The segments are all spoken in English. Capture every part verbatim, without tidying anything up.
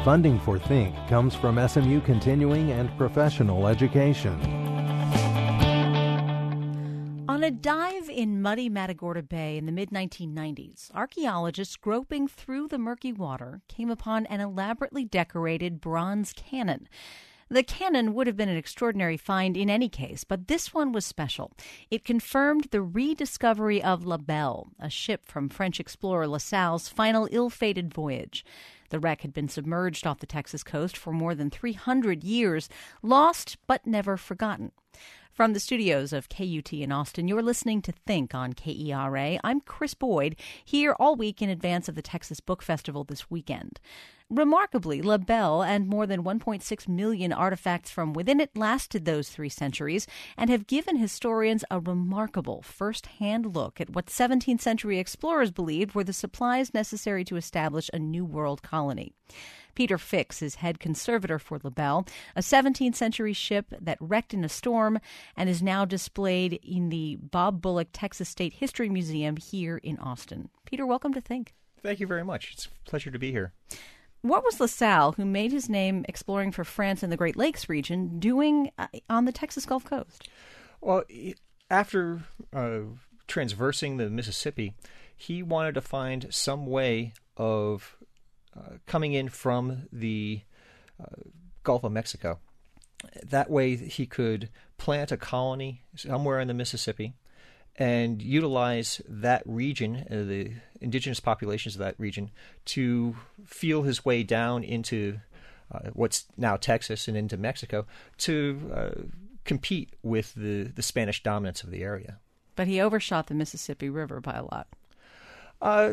Funding for Think comes from S M U Continuing and Professional Education. On a dive in muddy Matagorda Bay in the mid nineteen nineties, archaeologists groping through the murky water came upon an elaborately decorated bronze cannon. The cannon would have been an extraordinary find in any case, but this one was special. It confirmed the rediscovery of La Belle, a ship from French explorer La Salle's final ill-fated voyage. The wreck had been submerged off the Texas coast for more than three hundred years, lost but never forgotten. From the studios of K U T in Austin, you're listening to Think on K E R A. I'm Chris Boyd, here all week in advance of the Texas Book Festival this weekend. Remarkably, La Belle and more than one point six million artifacts from within it lasted those three centuries and have given historians a remarkable first-hand look at what seventeenth century explorers believed were the supplies necessary to establish a new world colony. Peter Fix is head conservator for La Belle, a seventeenth century ship that wrecked in a storm and is now displayed in the Bob Bullock Texas State History Museum here in Austin. Peter, welcome to Think. Thank you very much. It's a pleasure to be here. What was La Salle, who made his name exploring for France and the Great Lakes region, doing on the Texas Gulf Coast? Well, after uh, transversing the Mississippi, he wanted to find some way of uh, coming in from the uh, Gulf of Mexico. That way he could plant a colony somewhere in the Mississippi and utilize that region, uh, the indigenous populations of that region, to feel his way down into uh, what's now Texas and into Mexico to uh, compete with the, the Spanish dominance of the area. But he overshot the Mississippi River by a lot. Uh,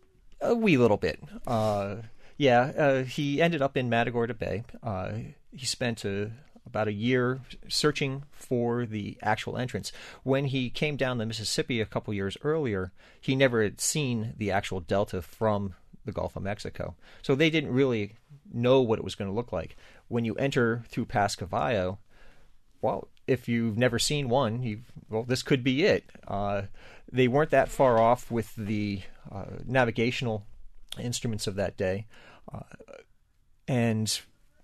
a wee little bit. Uh, yeah, uh, he ended up in Matagorda Bay. Uh, he spent a about a year searching for the actual entrance. When he came down the Mississippi a couple years earlier, he never had seen the actual delta from the Gulf of Mexico. So they didn't really know what it was going to look like. When you enter through Pass Cavallo, well, if you've never seen one, you well, this could be it. Uh, they weren't that far off with the uh, navigational instruments of that day. Uh, and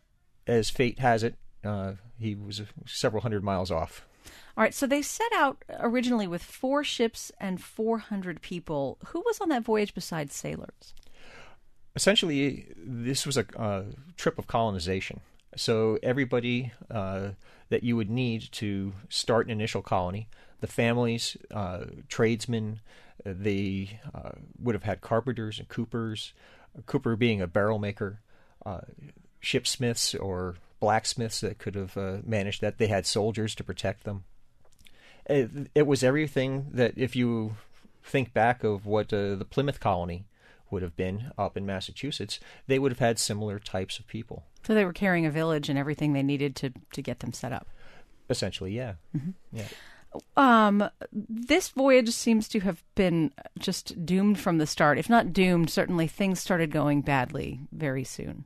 as fate has it, Uh, he was several hundred miles off. All right, so they set out originally with four ships and four hundred people. Who was on that voyage besides sailors? Essentially, this was a uh, trip of colonization. So everybody uh, that you would need to start an initial colony, the families, uh, tradesmen, they uh, would have had carpenters and coopers, a cooper being a barrel maker, uh, shipsmiths or blacksmiths that could have uh, managed that. They had soldiers to protect them. It, it was everything that, if you think back of what uh, the Plymouth colony would have been up in Massachusetts, they would have had similar types of people. So they were carrying a village and everything they needed to, to get them set up. Essentially, yeah. Mm-hmm. Yeah. Um, this voyage seems to have been just doomed from the start. If not doomed, certainly things started going badly very soon.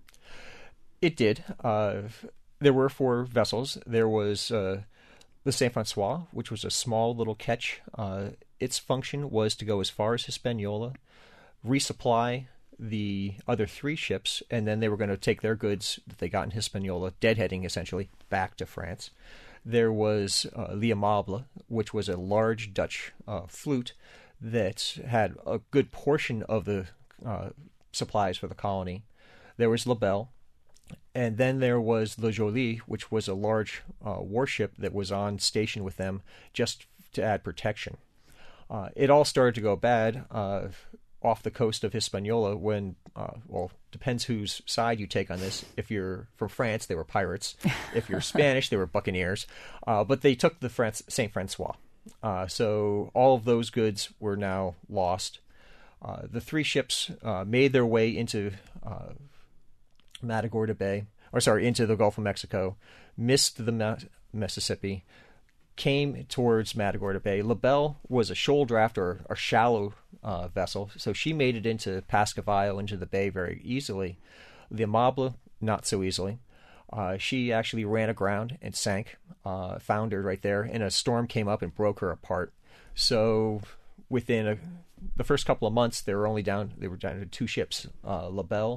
It did. Uh, there were four vessels. There was uh, the Saint Francois, which was a small little ketch. Uh, its function was to go as far as Hispaniola, resupply the other three ships, and then they were going to take their goods that they got in Hispaniola, deadheading essentially, back to France. There was uh, L'Aimable, which was a large Dutch uh, flute that had a good portion of the uh, supplies for the colony. There was La Belle. And then there was Le Jolie, which was a large uh, warship that was on station with them just to add protection. Uh, it all started to go bad uh, off the coast of Hispaniola when, uh, well, depends whose side you take on this. If you're from France, they were pirates. If you're Spanish, they were buccaneers. Uh, but they took the France, Saint Francois. Uh, so all of those goods were now lost. Uh, the three ships uh, made their way into Uh, Matagorda Bay, or sorry, into the Gulf of Mexico, missed the Ma- Mississippi, came towards Matagorda Bay. La Belle was a shoal draft or a shallow uh, vessel, so she made it into Pass Cavallo, into the bay very easily. The Aimable, not so easily. Uh, she actually ran aground and sank, uh, foundered right there, and a storm came up and broke her apart. So within a, the first couple of months, they were only down, they were down to two ships, uh, La Belle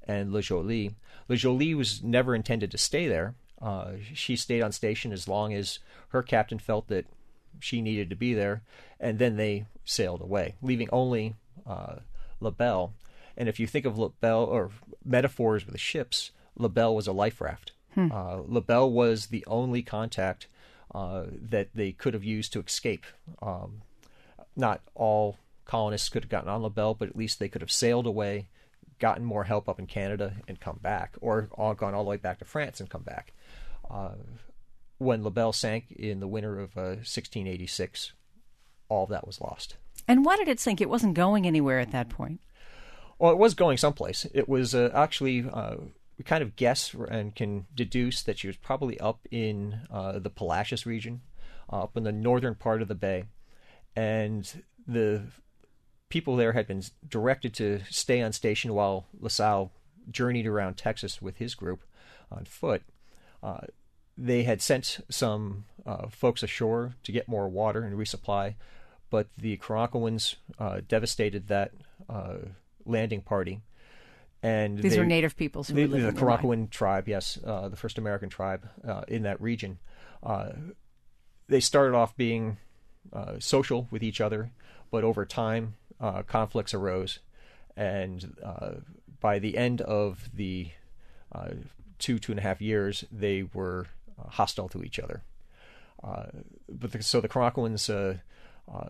and Le Jolie. Le Jolie was never intended to stay there. Uh, she stayed on station as long as her captain felt that she needed to be there, and then they sailed away, leaving only uh, La Belle. And if you think of La Belle, or metaphors with the ships, La Belle was a life raft. Hmm. Uh, La Belle was the only contact uh, that they could have used to escape. Um, not all colonists could have gotten on La Belle, but at least they could have sailed away, gotten more help up in Canada, and come back, or all gone all the way back to France and come back. Uh, when La Belle sank in the winter of uh, sixteen eighty-six, all of that was lost. And why did it sink? It wasn't going anywhere at that point. Well, it was going someplace. It was uh, actually, uh, we kind of guess and can deduce that she was probably up in uh, the Palacios region, uh, up in the northern part of the bay. And the people there had been directed to stay on station while LaSalle journeyed around Texas with his group on foot. Uh, they had sent some uh, folks ashore to get more water and resupply, but the Karankawoins uh, devastated that uh, landing party. And These they, were native peoples who the, were living the Karankawoin tribe, yes, uh, the first American tribe uh, in that region. Uh, they started off being uh, social with each other, but over time, uh, conflicts arose, and uh, by the end of the uh, two, two and a half years, they were uh, hostile to each other. Uh, but the, so the Karankawoins, uh, uh,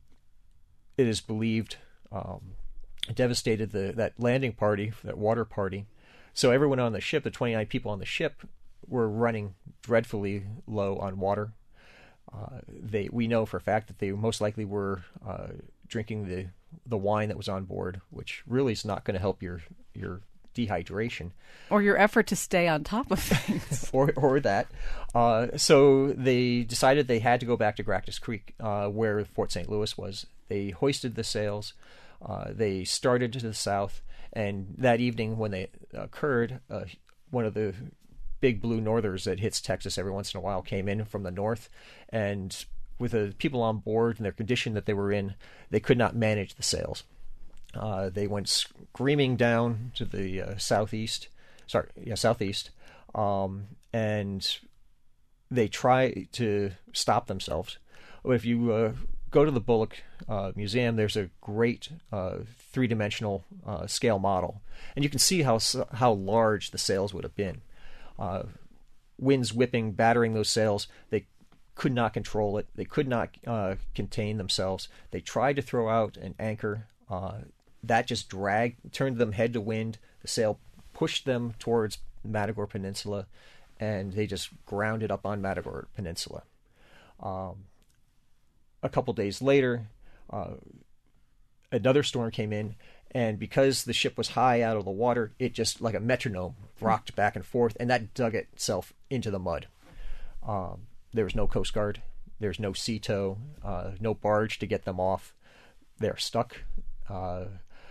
it is believed, um, devastated the that landing party, that water party. So everyone on the ship, the twenty-nine people on the ship, were running dreadfully low on water. Uh, they we know for a fact that they most likely were uh, drinking the the wine that was on board, which really is not going to help your your dehydration or your effort to stay on top of things, or or that. Uh, so they decided they had to go back to Gracchus Creek, uh, where Fort Saint Louis was. They hoisted the sails. Uh, they started to the south, and that evening when they occurred, uh, one of the big blue northers that hits Texas every once in a while came in from the north, and with the people on board and their condition that they were in, they could not manage the sails. Uh, they went screaming down to the uh, southeast, sorry, yeah, southeast, um, and they try to stop themselves. If you uh, go to the Bullock uh, Museum, there's a great uh, three-dimensional uh, scale model, and you can see how how large the sails would have been. Uh, winds whipping, battering those sails. They could not control it. They could not uh, contain themselves. They tried to throw out an anchor. Uh, that just dragged, turned them head to wind. The sail pushed them towards Matagorda Peninsula, and they just grounded up on Matagorda Peninsula. Um, a couple days later, uh, another storm came in, and because the ship was high out of the water, it just, like a metronome, rocked back and forth, and that dug itself into the mud. Um, there was no Coast Guard. There's no sea tow, uh, no barge to get them off. They're stuck. Uh,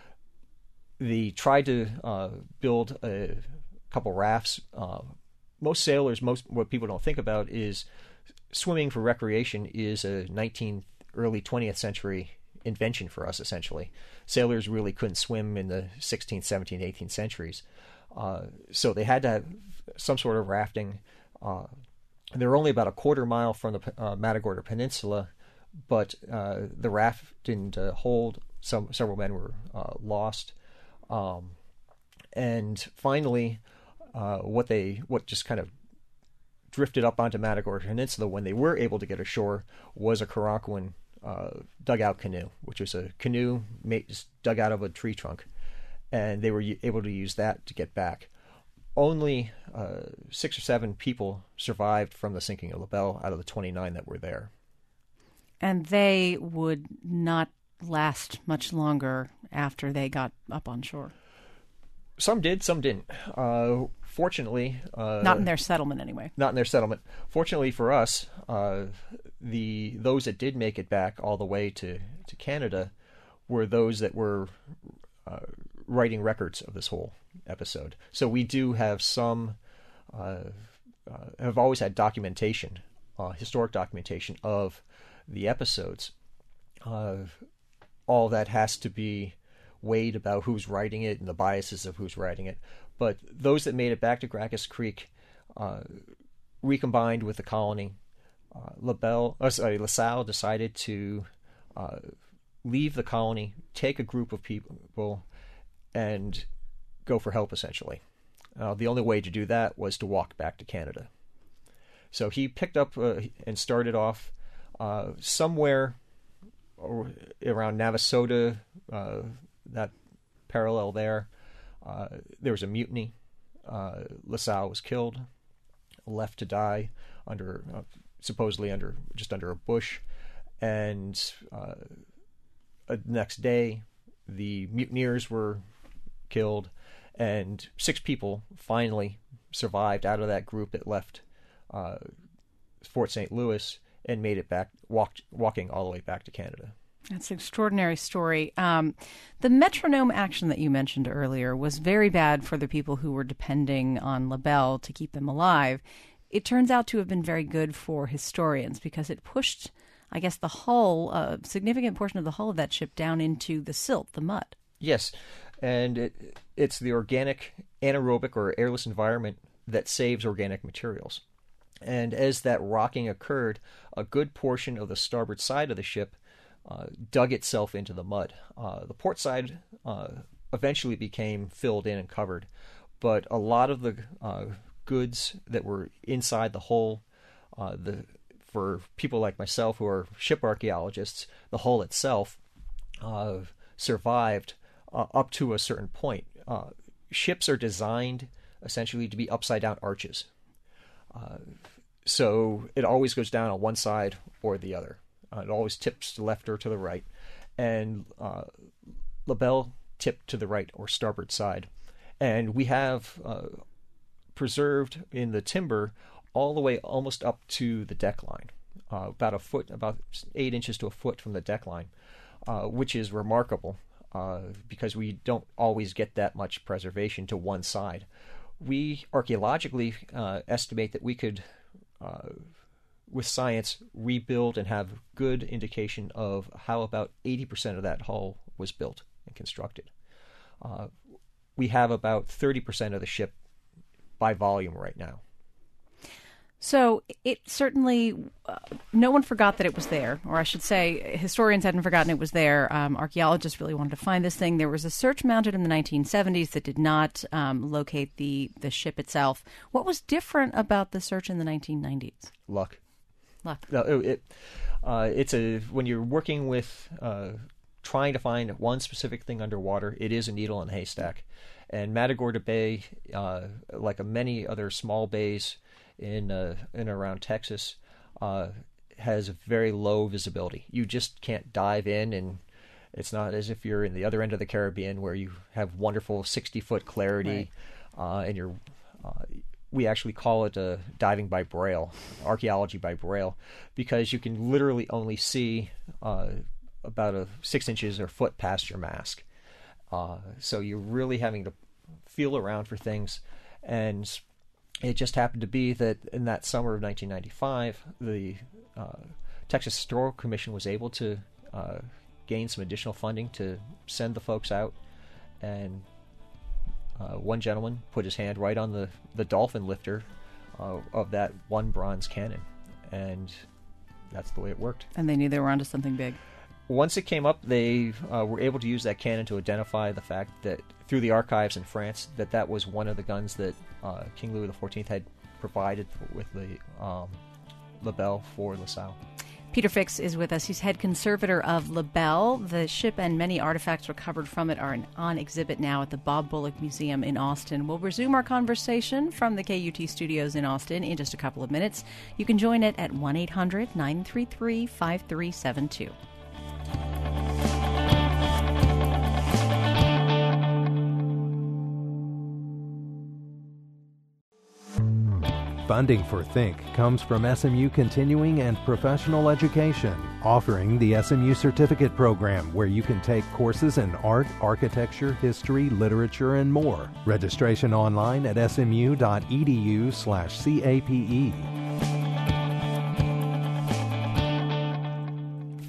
they tried to uh, build a couple rafts. Uh, most sailors, most what people don't think about is swimming for recreation is a nineteenth, early twentieth century invention for us, essentially. Sailors really couldn't swim in the sixteenth, seventeenth, eighteenth centuries. Uh, so they had to have some sort of rafting. Uh, they're only about a quarter mile from the uh, Matagorda Peninsula, but uh, the raft didn't uh, hold. Some several men were uh, lost. Um, and finally, uh, what they what just kind of drifted up onto Matagorda Peninsula when they were able to get ashore was a Karankawoin uh, dugout canoe, which was a canoe made, just dug out of a tree trunk, and they were able to use that to get back. Only uh, six or seven people survived from the sinking of La Belle out of the twenty-nine that were there. And they would not last much longer after they got up on shore. Some did, some didn't. Uh, fortunately... Uh, not in their settlement, anyway. Not in their settlement. Fortunately for us, uh, the those that did make it back all the way to, to Canada were those that were uh, writing records of this whole episode. So we do have some... Uh, uh, have always had documentation, uh, historic documentation of the episodes. Uh, all that has to be weighed about who's writing it and the biases of who's writing it. But those that made it back to Gracchus Creek uh, recombined with the colony. Uh, LaBelle, uh, sorry, LaSalle decided to uh, leave the colony, take a group of people, and go for help, essentially. Uh, the only way to do that was to walk back to Canada. So he picked up uh, and started off uh, somewhere around Navasota, uh, that parallel there. Uh, there was a mutiny. Uh, LaSalle was killed, left to die under, uh, supposedly under just under a bush. And uh, uh, next day, the mutineers were killed, and six people finally survived out of that group that left uh, Fort Saint Louis and made it back, walked, walking all the way back to Canada. That's an extraordinary story. Um, the metronome action that you mentioned earlier was very bad for the people who were depending on LaBelle to keep them alive. It turns out to have been very good for historians because it pushed, I guess, the hull, a significant portion of the hull of that ship down into the silt, the mud. Yes, and it, it's the organic, anaerobic, or airless environment that saves organic materials. And as that rocking occurred, a good portion of the starboard side of the ship uh, dug itself into the mud. Uh, the port side uh, eventually became filled in and covered, but a lot of the uh, goods that were inside the hull, uh, the for people like myself who are ship archaeologists, the hull itself uh, survived uh, up to a certain point. Uh, ships are designed essentially to be upside-down arches. Uh, so it always goes down on one side or the other. Uh, it always tips to the left or to the right. And uh, LaBelle tipped to the right or starboard side. And we have uh, preserved in the timber all the way almost up to the deck line, uh, about a foot, about eight inches to a foot from the deck line, uh, which is remarkable uh, because we don't always get that much preservation to one side. We archaeologically uh, estimate that we could, uh, with science, rebuild and have good indication of how about eighty percent of that hull was built and constructed. Uh, we have about thirty percent of the ship by volume right now. So it certainly, uh, no one forgot that it was there, or I should say historians hadn't forgotten it was there. Um, archaeologists really wanted to find this thing. There was a search mounted in the nineteen seventies that did not um, locate the, the ship itself. What was different about the search in the nineteen nineties? Luck. Luck. No, it, uh, it's a, when you're working with uh, trying to find one specific thing underwater, it is a needle in a haystack. And Matagorda Bay, uh, like many other small bays in uh, in and around Texas, uh, has very low visibility. You just can't dive in, and it's not as if you're in the other end of the Caribbean where you have wonderful sixty-foot clarity, right. uh, and you're. Uh, we actually call it uh, diving by braille, archaeology by braille, because you can literally only see uh, about a six inches or foot past your mask. Uh, so you're really having to feel around for things, and it just happened to be that in that summer of nineteen ninety-five, the uh, Texas Historical Commission was able to uh, gain some additional funding to send the folks out, and uh, one gentleman put his hand right on the, the dolphin lifter uh, of that one bronze cannon, and that's the way it worked. And they knew they were onto something big. Once it came up, they uh, were able to use that cannon to identify the fact that, through the archives in France, that that was one of the guns that uh, King Louis the fourteenth had provided with the um, LaBelle for LaSalle. Peter Fix is with us. He's head conservator of LaBelle. The ship and many artifacts recovered from it are on exhibit now at the Bob Bullock Museum in Austin. We'll resume our conversation from the K U T studios in Austin in just a couple of minutes. You can join it at one eight hundred nine three three five three seven two. Funding for Think comes from S M U Continuing and Professional Education, offering the S M U Certificate Program, where you can take courses in art, architecture, history, literature, and more. Registration online at smu.edu slash CAPE.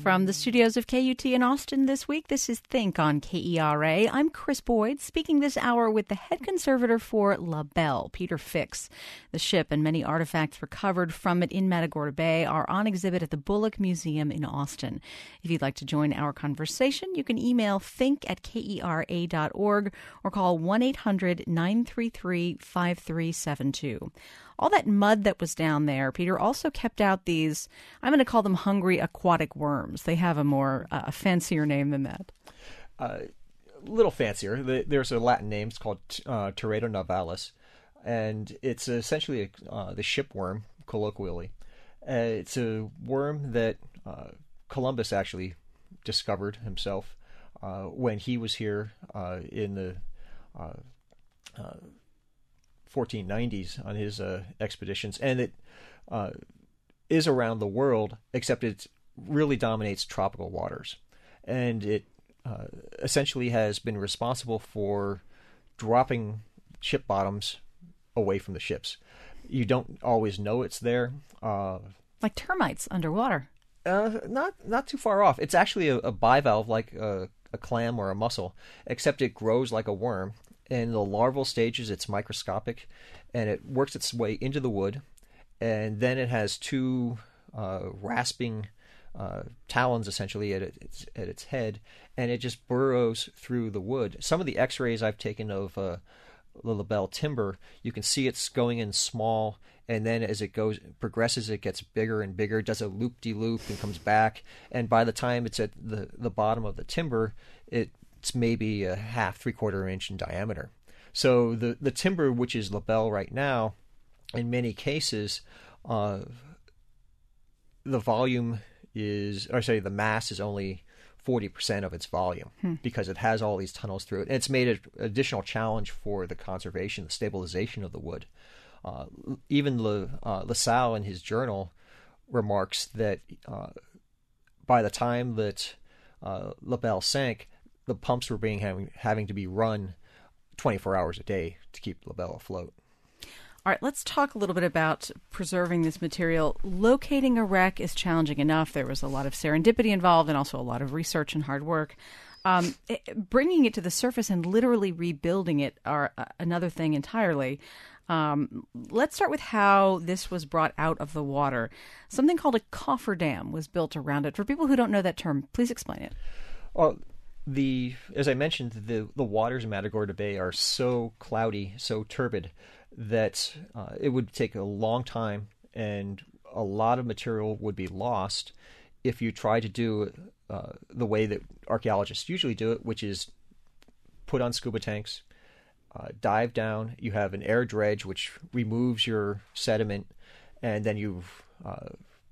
From the studios of K U T in Austin this week, this is Think on K E R A. I'm Chris Boyd, speaking this hour with the head conservator for La Belle, Peter Fix. The ship and many artifacts recovered from it in Matagorda Bay are on exhibit at the Bullock Museum in Austin. If you'd like to join our conversation, you can email think at K E R A dot org or call one eight hundred nine three three five three seven two. All that mud that was down there, Peter also kept out these, I'm going to call them hungry aquatic worms. They have a more uh, fancier name than that. A uh, little fancier. There's a Latin name. It's called uh, Teredo navalis, and it's essentially a, uh, the shipworm, colloquially. Uh, it's a worm that uh, Columbus actually discovered himself uh, when he was here uh, in the uh, uh, fourteen nineties on his uh, expeditions, and it uh, is around the world, except it really dominates tropical waters, and it uh, essentially has been responsible for dropping ship bottoms away from the ships. You don't always know it's there. Uh, like termites underwater. Uh, not not too far off. It's actually a, a bivalve, like a, a clam or a mussel, except it grows like a worm. In the larval stages, it's microscopic, and it works its way into the wood, and then it has two uh, rasping uh, talons, essentially, at its, at its head, and it just burrows through the wood. Some of the x-rays I've taken of uh, the La Belle timber, you can see it's going in small, and then as it goes progresses, it gets bigger and bigger, does a loop-de-loop and comes back, and by the time it's at the, the bottom of the timber, it it's maybe a half, three-quarter inch in diameter. So the, the timber, which is La Belle right now, in many cases, uh, the volume is, or sorry, the mass is only forty percent of its volume hmm. because it has all these tunnels through it. And it's made an additional challenge for the conservation, the stabilization of the wood. Uh, even La, uh, LaSalle in his journal remarks that uh, by the time that uh, La Belle sank, the pumps were being having, having to be run twenty-four hours a day to keep La Belle afloat. All right, let's talk a little bit about preserving this material. Locating a wreck is challenging enough. There was a lot of serendipity involved and also a lot of research and hard work. Um, it, bringing it to the surface and literally rebuilding it are uh, another thing entirely. Um, let's start with how this was brought out of the water. Something called a cofferdam was built around it. For people who don't know that term, please explain it. Well, The as I mentioned, the the waters in Matagorda Bay are so cloudy, so turbid, that uh, it would take a long time, and a lot of material would be lost if you try to do uh, the way that archaeologists usually do it, which is put on scuba tanks, uh, dive down. You have an air dredge which removes your sediment, and then you uh,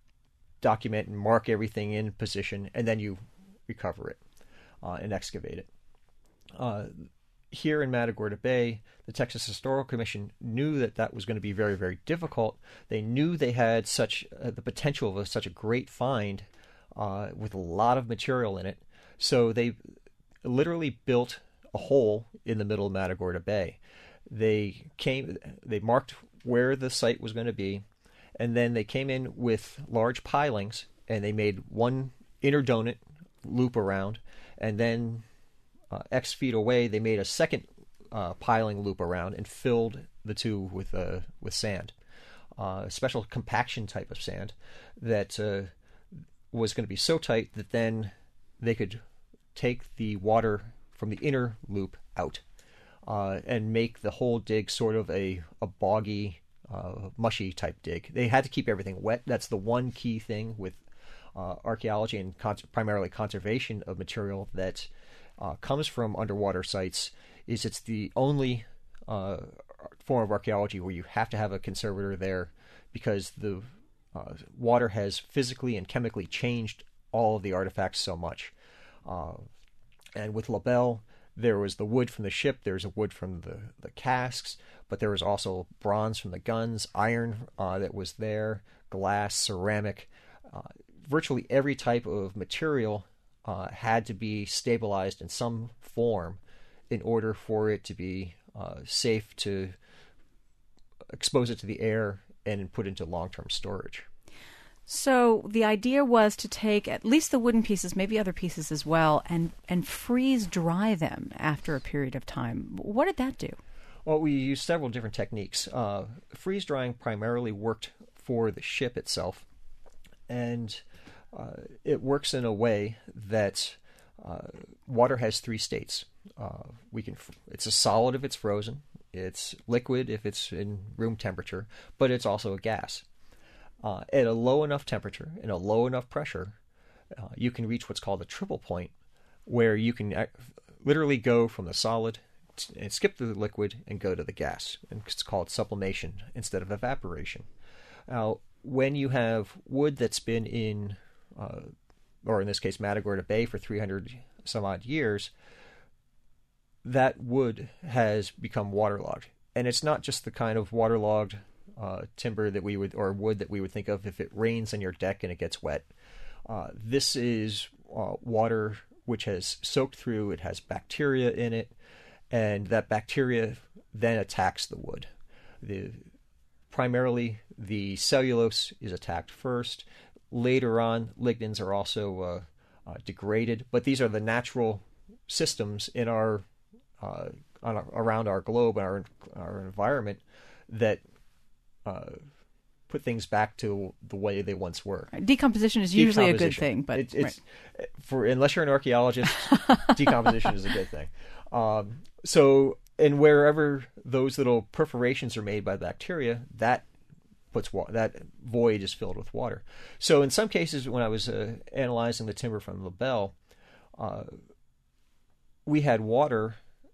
document and mark everything in position, and then you recover it. Uh, and excavate it. Uh, here in Matagorda Bay, the Texas Historical Commission knew that that was going to be very, very difficult. They knew they had such uh, the potential of a, such a great find uh, with a lot of material in it. So they literally built a hole in the middle of Matagorda Bay. They came, they marked where the site was going to be, and then they came in with large pilings, and they made one inner donut loop around. And then uh, X feet away, they made a second uh, piling loop around and filled the two with uh, with sand, uh, a special compaction type of sand that uh, was going to be so tight that then they could take the water from the inner loop out uh, and make the whole dig sort of a, a boggy, uh, mushy type dig. They had to keep everything wet. That's the one key thing with Uh, archaeology and con- primarily conservation of material that uh, comes from underwater sites is it's the only uh, form of archaeology where you have to have a conservator there because the uh, water has physically and chemically changed all of the artifacts so much. Uh, and with La Belle, there was the wood from the ship, there's a wood from the, the casks, but there was also bronze from the guns, iron uh, that was there, glass, ceramic. Uh, virtually every type of material uh, had to be stabilized in some form in order for it to be uh, safe to expose it to the air and put into long-term storage. So the idea was to take at least the wooden pieces, maybe other pieces as well, and, and freeze dry them after a period of time. What did that do? Well, we used several different techniques. Uh, freeze drying primarily worked for the ship itself, and uh, it works in a way that uh, water has three states. Uh, we can. It's a solid if it's frozen. It's liquid if it's in room temperature, but it's also a gas. Uh, at a low enough temperature and a low enough pressure, uh, you can reach what's called a triple point, where you can ac- literally go from the solid t- and skip the liquid and go to the gas. And it's called sublimation instead of evaporation. Now, when you have wood that's been in, uh, or in this case, Matagorda Bay for three hundred some odd years, that wood has become waterlogged. And it's not just the kind of waterlogged Uh, timber that we would, or wood that we would think of if it rains on your deck and it gets wet. Uh, this is uh, water which has soaked through, it has bacteria in it, and that bacteria then attacks the wood. The, primarily, the cellulose is attacked first. Later on, lignins are also uh, uh, degraded, but these are the natural systems in our, uh, on our around our globe and our, our environment that Uh, put things back to the way they once were. Decomposition is usually a good thing, but it, it's right. for unless you're an archaeologist, decomposition is a good thing. Um, so, and wherever those little perforations are made by bacteria, that puts wa- that void is filled with water. So, in some cases, when I was uh, analyzing the timber from LaBelle, uh, we had water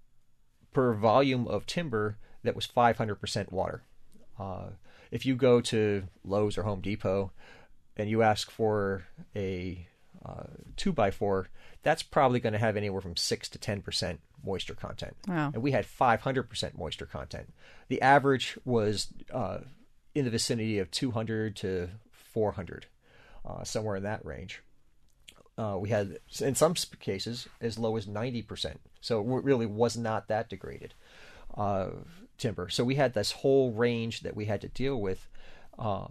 per volume of timber that was five hundred percent water. Uh, if you go to Lowe's or Home Depot and you ask for a uh, two by four, that's probably going to have anywhere from six to ten percent moisture content. Wow. And we had five hundred percent moisture content. The average was uh, in the vicinity of two hundred to four hundred, uh, somewhere in that range. Uh, we had, in some cases, as low as ninety percent. So it really was not that degraded. Uh, timber. So we had this whole range that we had to deal with. Uh,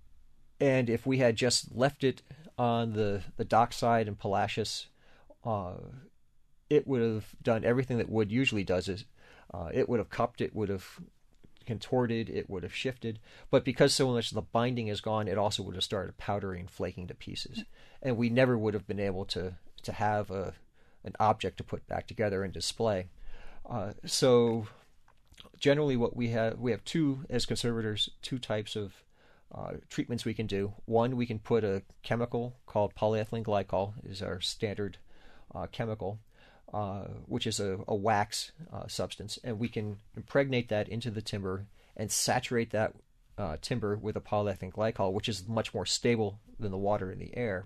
and if we had just left it on the, the dockside in Palacios, uh, it would have done everything that wood usually does. Is uh, it would have cupped, it would have contorted, it would have shifted. But because so much of the binding is gone, it also would have started powdering and flaking to pieces. And we never would have been able to, to have a, an object to put back together and display. Uh, so... Generally, what we have, we have two, as conservators, two types of uh, treatments we can do. One, we can put a chemical called polyethylene glycol, is our standard uh, chemical, uh, which is a, a wax uh, substance, and we can impregnate that into the timber and saturate that uh, timber with a polyethylene glycol, which is much more stable than the water in the air.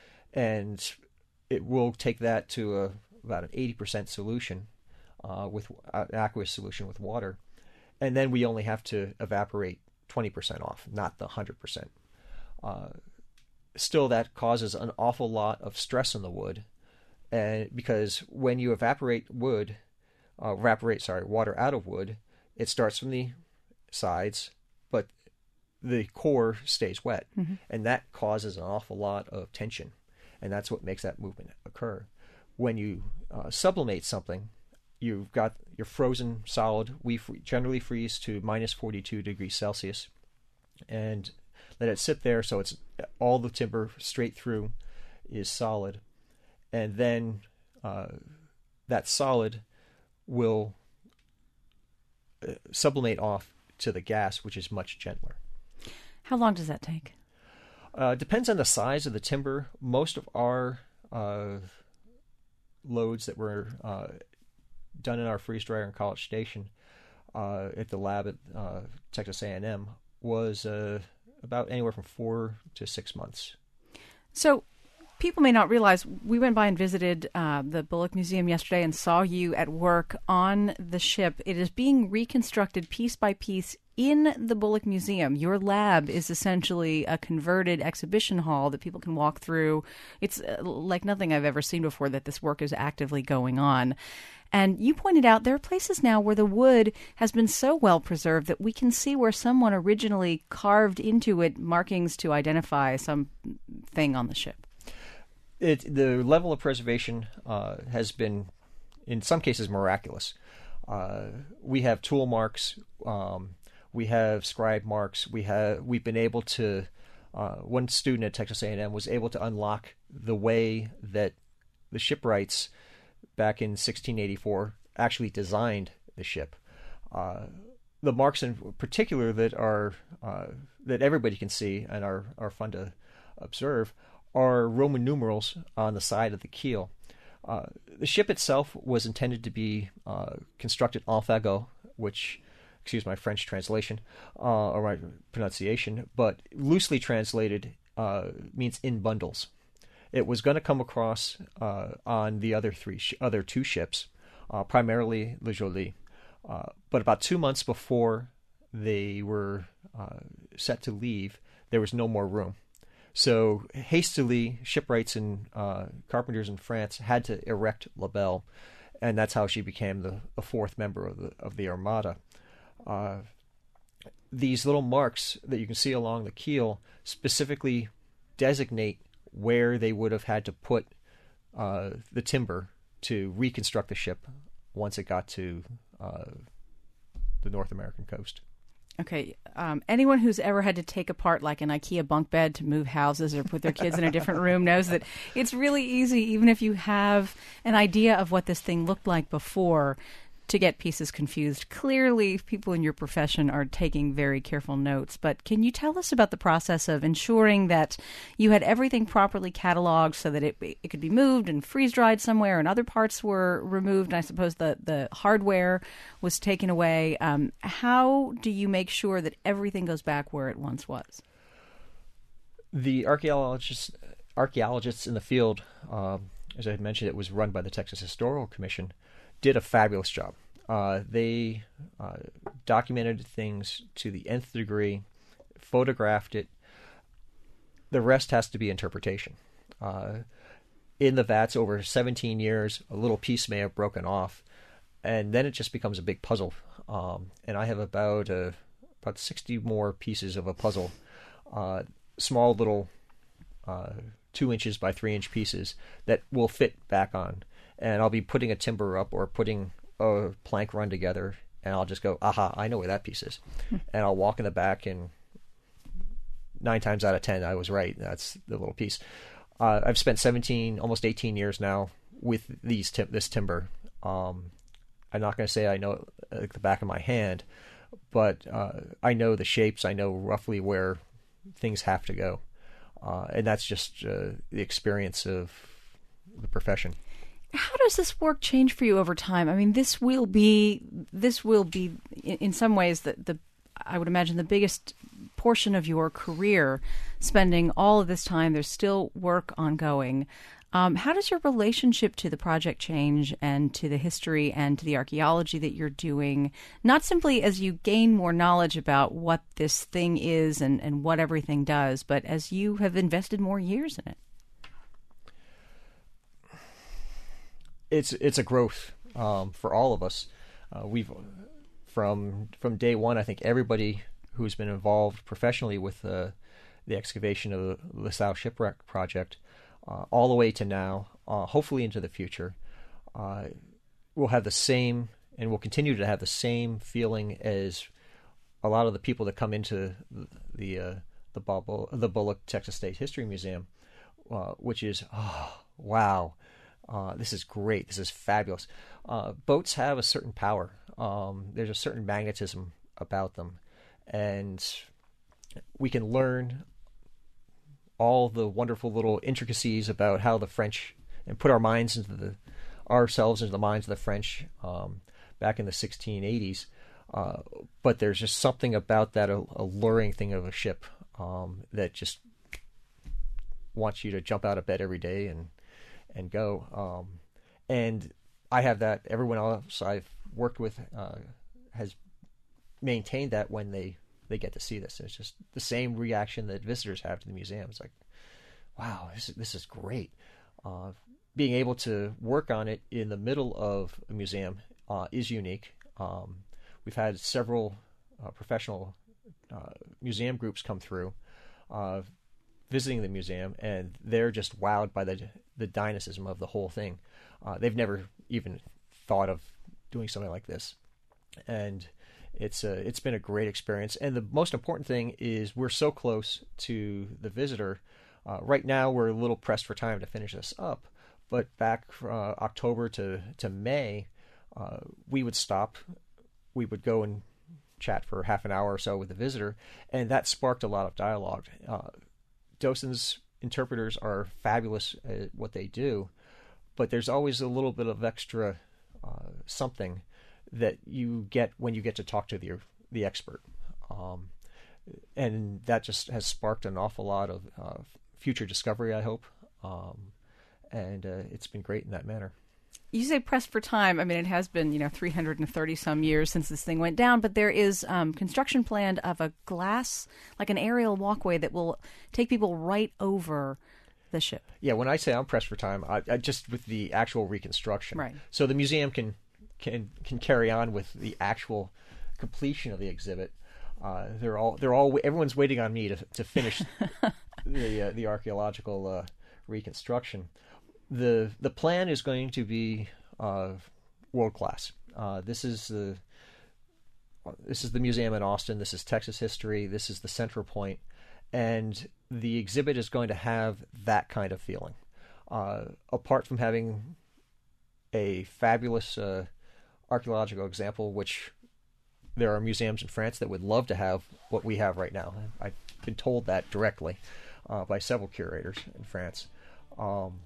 And it will take that to a, about an eighty percent solution. Uh, with uh, an aqueous solution with water, and then we only have to evaporate twenty percent off, not the one hundred percent. Uh, still, that causes an awful lot of stress on the wood, and because when you evaporate wood, uh, evaporate sorry water out of wood, it starts from the sides, but the core stays wet, mm-hmm. and that causes an awful lot of tension, and that's what makes that movement occur. When you uh, sublimate something, you've got your frozen solid. We f- generally freeze to minus forty-two degrees Celsius and let it sit there so it's all the timber straight through is solid. And then uh, that solid will uh, sublimate off to the gas, which is much gentler. How long does that take? Uh, depends on the size of the timber. Most of our uh, loads that were uh, done in our freeze dryer in College Station uh, at the lab at uh, Texas A and M was uh, about anywhere from four to six months. So People may not realize we went by and visited uh, the Bullock Museum yesterday and saw you at work on the ship. It is being reconstructed piece by piece in the Bullock Museum. Your lab is essentially a converted exhibition hall that people can walk through. It's uh, like nothing I've ever seen before that this work is actively going on. And you pointed out there are places now where the wood has been so well preserved that we can see where someone originally carved into it markings to identify some thing on the ship. It, the level of preservation uh, has been, in some cases, miraculous. Uh, we have tool marks, um, we have scribe marks. We have we've been able to. Uh, one student at Texas A and M was able to unlock the way that the shipwrights back in sixteen eighty-four actually designed the ship. Uh, the marks in particular that are uh, that everybody can see and are, are fun to observe are Roman numerals on the side of the keel. Uh, the ship itself was intended to be uh, constructed en fagot, which, excuse my French translation uh, or my pronunciation, but loosely translated uh, means in bundles. It was going to come across uh, on the other three, sh- other two ships, uh, primarily Le Jolie. Uh, but about two months before they were uh, set to leave, there was no more room. So hastily, shipwrights and uh, carpenters in France had to erect La Belle, and that's how she became the, the fourth member of the of the Armada. Uh, these little marks that you can see along the keel specifically designate where they would have had to put uh, the timber to reconstruct the ship once it got to uh, the North American coast. Okay, um, anyone who's ever had to take apart like an IKEA bunk bed to move houses or put their kids in a different room knows that it's really easy, even if you have an idea of what this thing looked like before, to get pieces confused. Clearly, people in your profession are taking very careful notes, but can you tell us about the process of ensuring that you had everything properly cataloged so that it it could be moved and freeze-dried somewhere and other parts were removed, and I suppose the, the hardware was taken away? Um, how do you make sure that everything goes back where it once was? The archaeologists, archaeologists in the field, um, as I had mentioned, it was run by the Texas Historical Commission, did a fabulous job. Uh, they uh, documented things to the nth degree, photographed it. The rest has to be interpretation. Uh, in the vats over seventeen years, a little piece may have broken off, and then it just becomes a big puzzle. Um, and I have about uh, about sixty more pieces of a puzzle, uh, small little uh, two inches by three inch pieces that will fit back on. And I'll be putting a timber up or putting a plank run together, and I'll just go, aha, I know where that piece is. And I'll walk in the back, and nine times out of ten, I was right. That's the little piece. Uh, I've spent seventeen, almost eighteen years now with these tim- this timber. Um, I'm not going to say I know it like the back of my hand, but uh, I know the shapes. I know roughly where things have to go. Uh, and that's just uh, the experience of the profession. How does this work change for you over time? I mean, this will be this will be in some ways the, the I would imagine the biggest portion of your career, spending all of this time. There's still work ongoing. Um, how does your relationship to the project change, and to the history and to the archaeology that you're doing, not simply as you gain more knowledge about what this thing is and, and what everything does, but as you have invested more years in it? It's it's a growth um, for all of us. Uh, we've from from day one. I think everybody who's been involved professionally with uh, the excavation of the LaSalle Shipwreck Project, uh, all the way to now, uh, hopefully into the future, uh, will have the same and will continue to have the same feeling as a lot of the people that come into the the uh, the, Bob, the Bullock Texas State History Museum, uh, which is oh wow. Uh, this is great. This is fabulous. Uh, boats have a certain power. Um, there's a certain magnetism about them. And we can learn all the wonderful little intricacies about how the French, and put our minds into the, ourselves into the minds of the French um, back in the sixteen eighties. Uh, but there's just something about that alluring thing of a ship um, that just wants you to jump out of bed every day and and go. Um, and I have that. Everyone else I've worked with uh, has maintained that when they, they get to see this. It's just the same reaction that visitors have to the museum. It's like, wow, this is, this is great. Uh, being able to work on it in the middle of a museum uh, is unique. Um, we've had several uh, professional uh, museum groups come through uh, visiting the museum, and they're just wowed by the the dynamism of the whole thing. Uh, they've never even thought of doing something like this, and it's a, it's been a great experience. And the most important thing is we're so close to the visitor. Uh, right now, we're a little pressed for time to finish this up, but back uh, October to to May, uh, we would stop. We would go and chat for half an hour or so with the visitor, and that sparked a lot of dialogue. Uh, Docent's interpreters are fabulous at what they do, but there's always a little bit of extra uh, something that you get when you get to talk to the the expert, um, and that just has sparked an awful lot of uh, future discovery, I hope, um, and uh, it's been great in that manner. You say pressed for time. I mean, it has been, you know, three hundred thirty some years since this thing went down, but there is um, construction planned of a glass, like an aerial walkway that will take people right over the ship. Yeah, when I say I'm pressed for time, I, I just with the actual reconstruction. Right. So the museum can can can carry on with the actual completion of the exhibit. Uh, they're all they're all everyone's waiting on me to to finish the uh, the archaeological uh, reconstruction. The the plan is going to be uh, world class. Uh, this is the this is the museum in Austin. This is Texas history. This is the central point, and the exhibit is going to have that kind of feeling. Uh, apart from having a fabulous uh, archaeological example, which there are museums in France that would love to have what we have right now. I've been told that directly uh, by several curators in France. Um,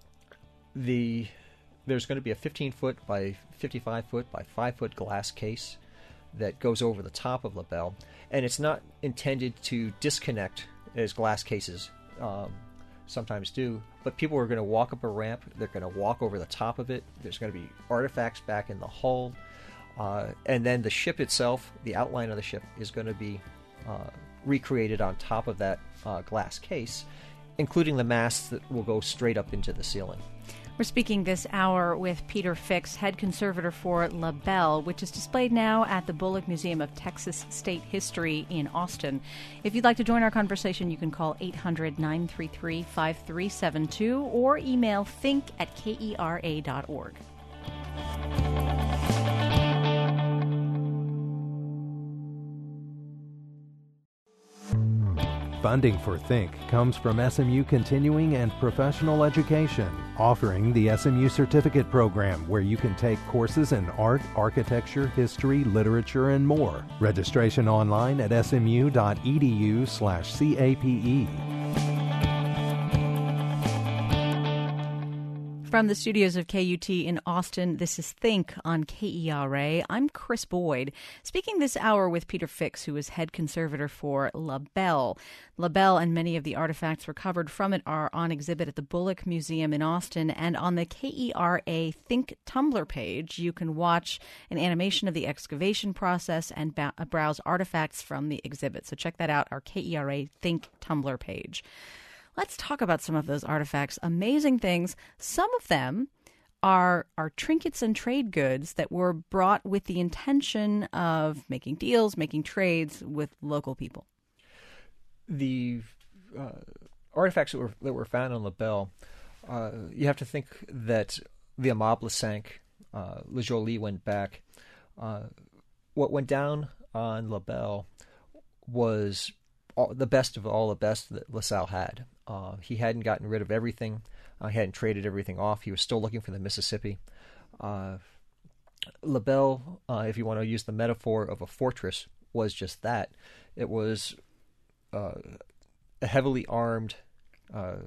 The there's going to be a fifteen foot by fifty-five foot by five foot glass case that goes over the top of La Belle, and it's not intended to disconnect as glass cases um, sometimes do. But people are going to walk up a ramp. They're going to walk over the top of it. There's going to be artifacts back in the hull, uh, and then the ship itself, the outline of the ship, is going to be uh, recreated on top of that uh, glass case, including the masts that will go straight up into the ceiling. We're speaking this hour with Peter Fix, head conservator for La Belle, which is displayed now at the Bullock Museum of Texas State History in Austin. If you'd like to join our conversation, you can call eight hundred, nine three three, five three seven two or email think at kera dot org. Funding for Think comes from S M U Continuing and Professional Education, offering the S M U Certificate Program, where you can take courses in art, architecture, history, literature, and more. Registration online at smu.edu slash CAPE. From the studios of K U T in Austin, this is Think on K E R A. I'm Chris Boyd, speaking this hour with Peter Fix, who is head conservator for La Belle. La Belle and many of the artifacts recovered from it are on exhibit at the Bullock Museum in Austin, and on the K E R A Think Tumblr page, you can watch an animation of the excavation process and ba- browse artifacts from the exhibit. So check that out, our K E R A Think Tumblr page. Let's talk about some of those artifacts. Amazing things. Some of them are, are trinkets and trade goods that were brought with the intention of making deals, making trades with local people. The uh, artifacts that were, that were found on La Belle, uh, you have to think that the Aimable sank, uh, Le Jolie went back. Uh, what went down on La Belle was all, the best of all the best that LaSalle had. Uh, he hadn't gotten rid of everything. Uh, he hadn't traded everything off. He was still looking for the Mississippi. Uh, La Belle, uh, if you want to use the metaphor of a fortress, was just that. It was uh, a heavily armed, uh,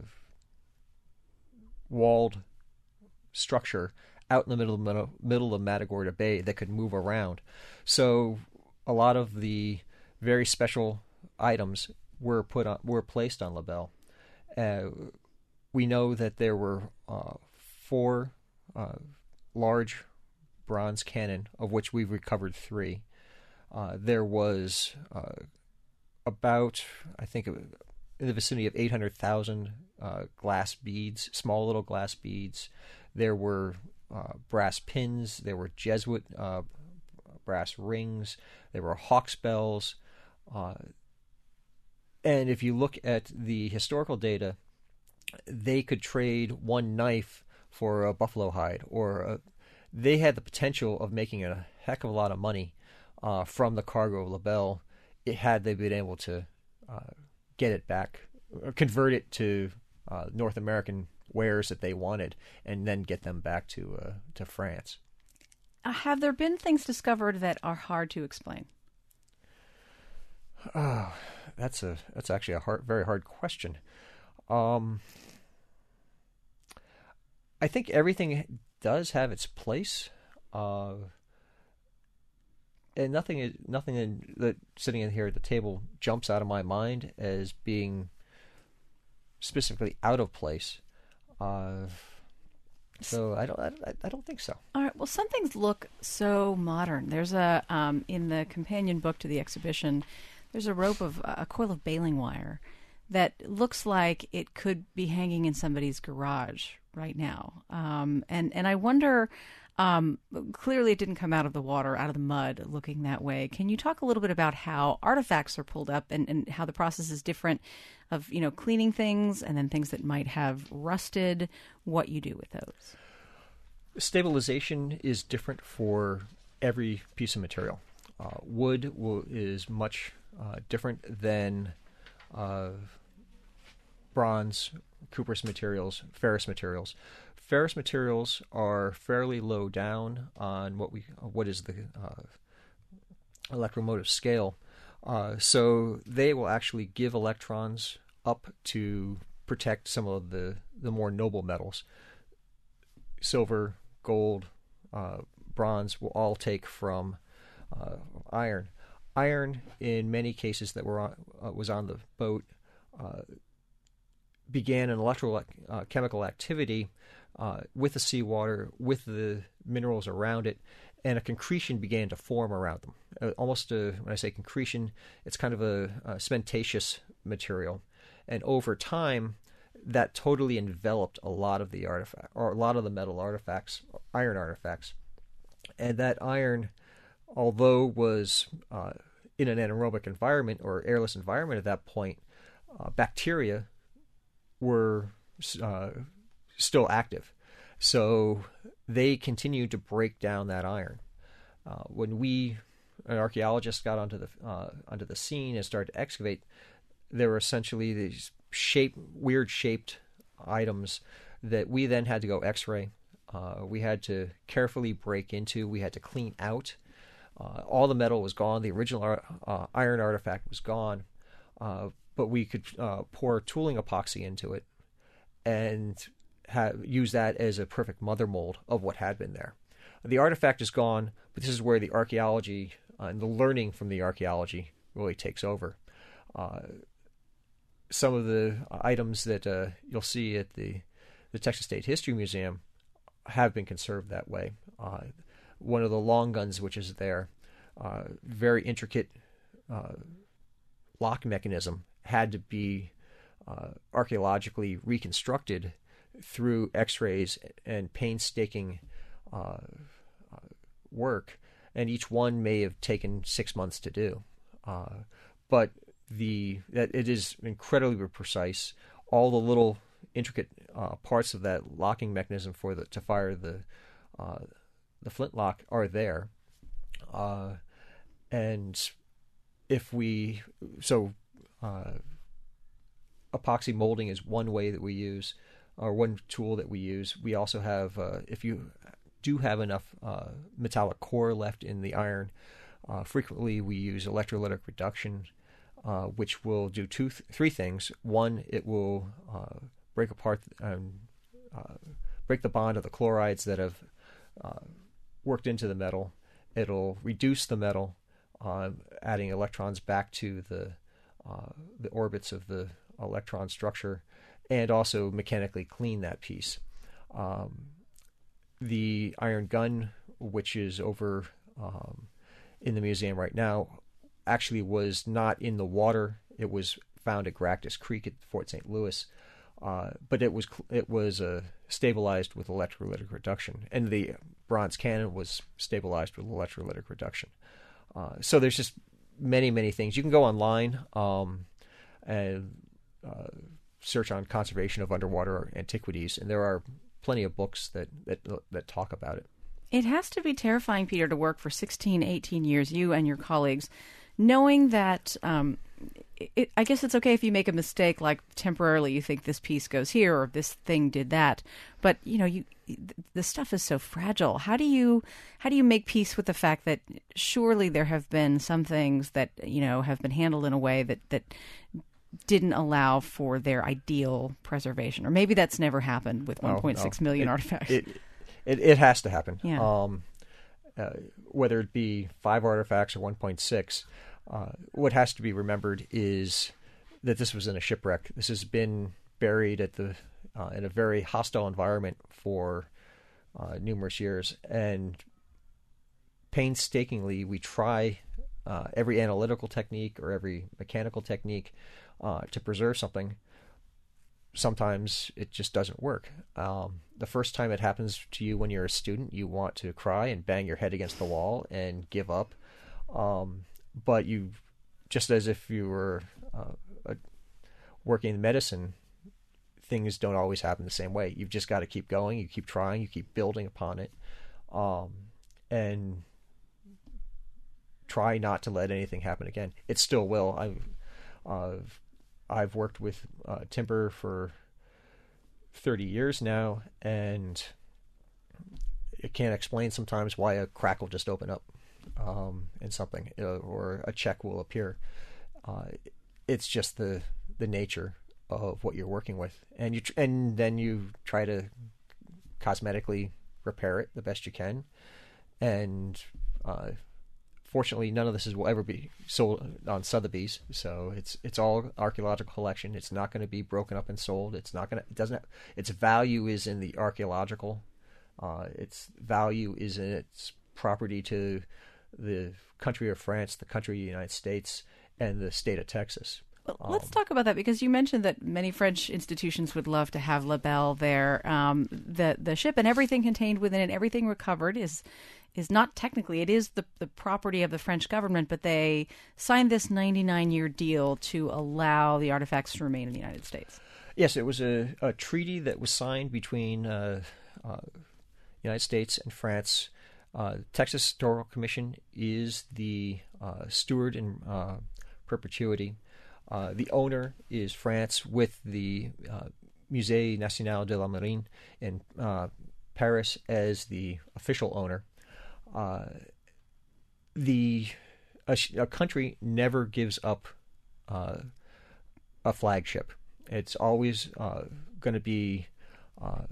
walled structure out in the middle of, middle of Matagorda Bay that could move around. So a lot of the very special items were put on, were placed on La Belle. Uh, we know that there were uh, four uh, large bronze cannon, of which we've recovered three. Uh, there was uh, about, I think, in the vicinity of eight hundred thousand uh, glass beads, small little glass beads. There were uh, brass pins. There were Jesuit uh, brass rings. There were hawk's bells. Uh, and if you look at the historical data, they could trade one knife for a buffalo hide, or a, they had the potential of making a heck of a lot of money uh, from the cargo of LaBelle, it had they been able to uh, get it back, or convert it to uh, North American wares that they wanted, and then get them back to uh, to France. Uh, have there been things discovered that are hard to explain? Oh, that's a that's actually a hard, very hard question. Um, I think everything does have its place, uh, and nothing is nothing in, that sitting in here at the table jumps out of my mind as being specifically out of place. Uh, so I don't I, I don't think so. All right. Well, some things look so modern. There's a um, in the companion book to the exhibition, there's a rope of a coil of baling wire that looks like it could be hanging in somebody's garage right now. Um, and, and I wonder, um, clearly it didn't come out of the water, out of the mud looking that way. Can you talk a little bit about how artifacts are pulled up and, and how the process is different of, you know, cleaning things and then things that might have rusted, what you do with those? Stabilization is different for every piece of material. Uh, wood will, is much uh, different than uh, bronze, cuprous materials, ferrous materials. Ferrous materials are fairly low down on what we what is the uh, electromotive scale, uh, so they will actually give electrons up to protect some of the, the more noble metals. Silver, gold, uh, bronze will all take from uh, iron. Iron, in many cases that were on, uh, was on the boat, uh, began an electrochemical activity uh, with the seawater, with the minerals around it, and a concretion began to form around them. Uh, almost, a, when I say concretion, it's kind of a, a cementatious material. And over time, that totally enveloped a lot of the artifact, or a lot of the metal artifacts, iron artifacts. And that iron, although was uh, in an anaerobic environment or airless environment at that point, uh, bacteria were uh, still active. So they continued to break down that iron. Uh, when we, an archaeologist, got onto the uh, onto the scene and started to excavate, there were essentially these shape, weird shaped items that we then had to go X-ray. Uh, we had to carefully break into. We had to clean out. Uh, all the metal was gone. The original ar- uh, iron artifact was gone. Uh, but we could uh, pour tooling epoxy into it and have, use that as a perfect mother mold of what had been there. The artifact is gone, but this is where the archaeology uh, and the learning from the archaeology really takes over. Uh, some of the items that uh, you'll see at the, the Texas State History Museum have been conserved that way. Uh, one of the long guns, which is there, uh, very intricate uh, lock mechanism, had to be uh, archaeologically reconstructed through X-rays and painstaking uh, uh, work, and each one may have taken six months to do. Uh, but the that it is incredibly precise. All the little intricate uh, parts of that locking mechanism for the to fire the uh, the flintlock are there, uh, and if we so. Uh, epoxy molding is one way that we use, or one tool that we use. We also have, uh, if you do have enough uh, metallic core left in the iron, uh, frequently we use electrolytic reduction, uh, which will do two, th- three things. One, it will uh, break apart, um, uh, break the bond of the chlorides that have uh, worked into the metal. It'll reduce the metal, uh, adding electrons back to the Uh, the orbits of the electron structure, and also mechanically clean that piece. Um, the iron gun, which is over um, in the museum right now, actually was not in the water. It was found at Gracchus Creek at Fort Saint Louis, uh, but it was it was uh, stabilized with electrolytic reduction, and the bronze cannon was stabilized with electrolytic reduction. Uh, so there's just many, many things. You can go online um, and uh, search on conservation of underwater antiquities, and there are plenty of books that, that that talk about it. It has to be terrifying, Peter, to work for sixteen, eighteen years, you and your colleagues, knowing that um, it, I guess it's okay if you make a mistake, like temporarily you think this piece goes here or this thing did that, but you know, you the stuff is so fragile. How do you how do you make peace with the fact that surely there have been some things that, you know, have been handled in a way that that didn't allow for their ideal preservation, or maybe that's never happened with one point six oh, no. million it, artifacts. It, it it has to happen. Yeah. Um, uh, whether it be five artifacts or one point six, uh, what has to be remembered is that this was in a shipwreck. This has been buried at the uh, in a very hostile environment for uh, numerous years, and painstakingly we try uh, every analytical technique or every mechanical technique Uh, to preserve something. Sometimes it just doesn't work. Um, the first time it happens to you when you're a student, you want to cry and bang your head against the wall and give up. Um, but you, just as if you were uh, a, working in medicine, things don't always happen the same way. You've just got to keep going. You keep trying. You keep building upon it, um, and try not to let anything happen again. It still will. I've uh, I've worked with uh, timber for thirty years now, and it can't explain sometimes why a crack will just open up um, in something, uh, or a check will appear. Uh, it's just the the nature of what you're working with, and you tr- and then you try to cosmetically repair it the best you can, and uh, fortunately, none of this is, will ever be sold on Sotheby's, so it's it's all archaeological collection. It's not going to be broken up and sold. It's not going to. It doesn't. Have, its value is in the archaeological. Uh, its value is in its property to the country of France, the country of the United States, and the state of Texas. Well, let's um, talk about that, because you mentioned that many French institutions would love to have La Belle there. Um, the the ship and everything contained within it, everything recovered is. is not technically, it is the, the property of the French government, but they signed this ninety-nine year deal to allow the artifacts to remain in the United States. Yes, it was a, a treaty that was signed between uh, uh, United States and France. Uh, Texas Historical Commission is the uh, steward in uh, perpetuity. Uh, the owner is France, with the uh, Musée National de la Marine in uh, Paris as the official owner. Uh, the a, a country never gives up uh, a flagship. It's always uh, going to be uh,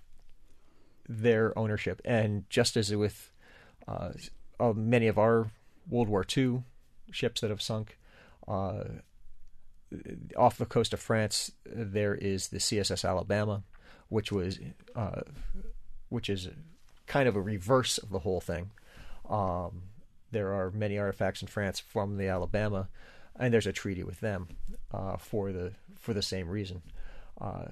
their ownership. And just as with uh, uh, many of our World War Two ships that have sunk, uh, off the coast of France, there is the C S S Alabama, which was uh, which is kind of a reverse of the whole thing. Um, there are many artifacts in France from the Alabama, and there's a treaty with them uh, for the for the same reason. Uh,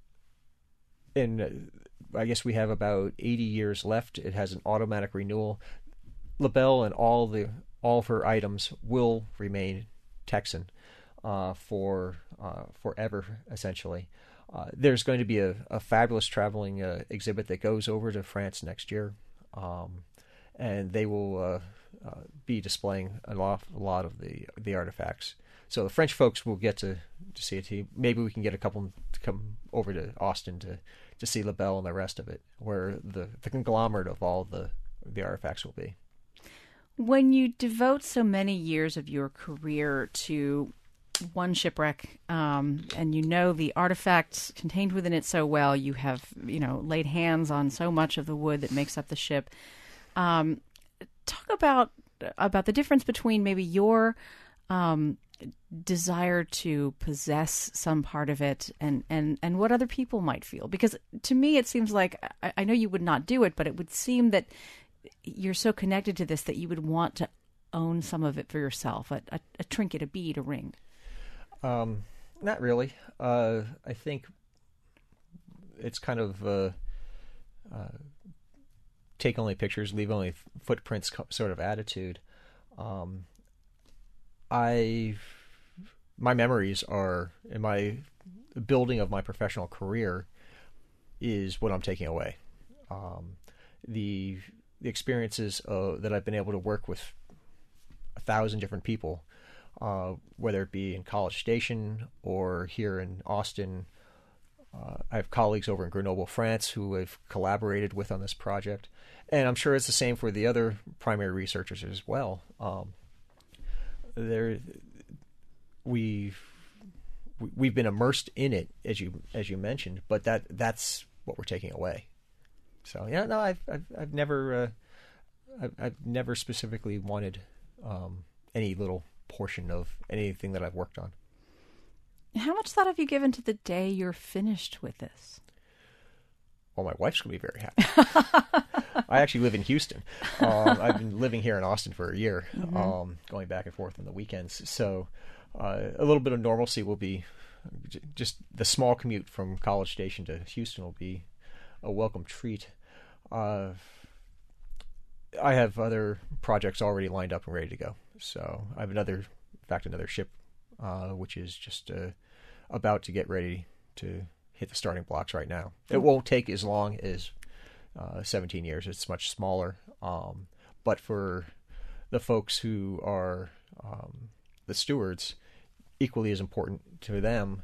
and uh, I guess we have about eighty years left. It has an automatic renewal. La Belle and all the all of her items will remain Texan uh, for uh, forever, essentially. Uh, there's going to be a, a fabulous traveling uh, exhibit that goes over to France next year, um, and they will uh, uh, be displaying a lot, a lot of the the artifacts. So the French folks will get to, to see it. Maybe we can get a couple to come over to Austin to, to see La Belle and the rest of it, where the, the conglomerate of all the the artifacts will be. When you devote so many years of your career to one shipwreck, um, and you know the artifacts contained within it so well, you have, you know, laid hands on so much of the wood that makes up the ship. Um, talk about about the difference between maybe your um, desire to possess some part of it and, and, and what other people might feel? Because to me, it seems like, I, I know you would not do it, but it would seem that you're so connected to this that you would want to own some of it for yourself, a, a, a trinket, a bead, a ring. Um, not really. Uh, I think it's kind of uh, uh, take only pictures, leave only footprints sort of attitude. Um, I, my memories are, in my building of my professional career is what I'm taking away. Um, the, the experiences uh, that I've been able to work with a thousand different people, uh, whether it be in College Station or here in Austin. Uh, I have colleagues over in Grenoble, France, who I've collaborated with on this project. And I'm sure it's the same for the other primary researchers as well. Um, there, we've we've been immersed in it, as you as you mentioned, but that that's what we're taking away. So yeah, no, I've I've, I've never uh, I've, I've never specifically wanted um, any little portion of anything that I've worked on. How much thought have you given to the day you're finished with this? Well, my wife's going to be very happy. I actually live in Houston. Um, I've been living here in Austin for a year, mm-hmm. um, going back and forth on the weekends. So uh, a little bit of normalcy will be, just the small commute from College Station to Houston will be a welcome treat. Uh, I have other projects already lined up and ready to go. So I have another, in fact, another ship, uh, which is just uh, about to get ready to hit the starting blocks right now. It won't take as long as uh, seventeen years. It's much smaller. Um, but for the folks who are um, the stewards, equally as important to them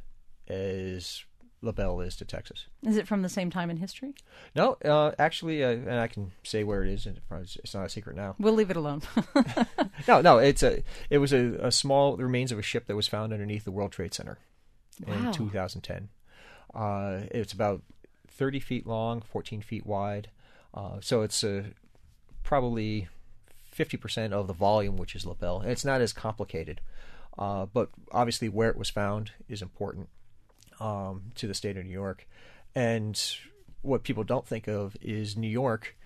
as LaBelle is to Texas. Is it from the same time in history? No, uh, actually, uh, and I can say where it is, and it's not a secret now. We'll leave it alone. no, no, it's a. It was a, a small the remains of a ship that was found underneath the World Trade Center in wow. two thousand ten. Uh, it's about thirty feet long, fourteen feet wide. Uh, so it's uh, probably fifty percent of the volume, which is LaBelle. And it's not as complicated. Uh, but obviously where it was found is important um, to the state of New York. And what people don't think of is New York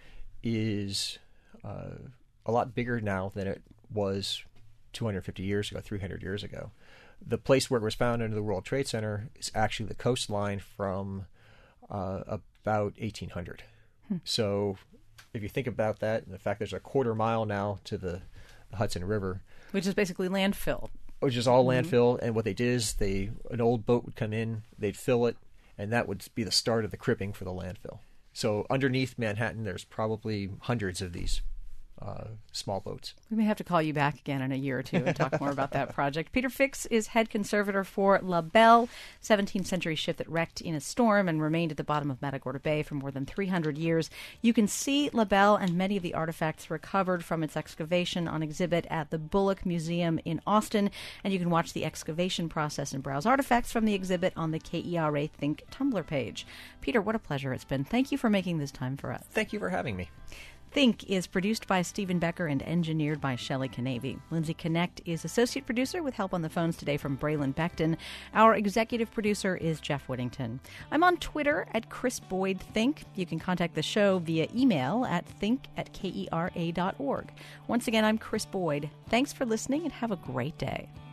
is uh, a lot bigger now than it was two hundred fifty years ago, three hundred years ago. The place where it was found under the World Trade Center is actually the coastline from uh, about eighteen hundred. Hmm. So if you think about that, and the fact there's a quarter mile now to the, the Hudson River. Which is basically landfill. Which is all mm-hmm. landfill. And what they did is they an old boat would come in, they'd fill it, and that would be the start of the cribbing for the landfill. So underneath Manhattan, there's probably hundreds of these Uh, small boats. We may have to call you back again in a year or two and talk more about that project. Peter Fix is head conservator for LaBelle, seventeenth century ship that wrecked in a storm and remained at the bottom of Matagorda Bay for more than three hundred years. You can see LaBelle and many of the artifacts recovered from its excavation on exhibit at the Bullock Museum in Austin, and you can watch the excavation process and browse artifacts from the exhibit on the K E R A Think Tumblr page. Peter, what a pleasure it's been. Thank you for making this time for us. Thank you for having me. Think is produced by Stephen Becker and engineered by Shelley Canavy. Lindsay Connect is associate producer with help on the phones today from Braylon Beckton. Our executive producer is Jeff Whittington. I'm on Twitter at Chris Boyd Think. You can contact the show via email at think at kera dot org. Once again, I'm Chris Boyd. Thanks for listening and have a great day.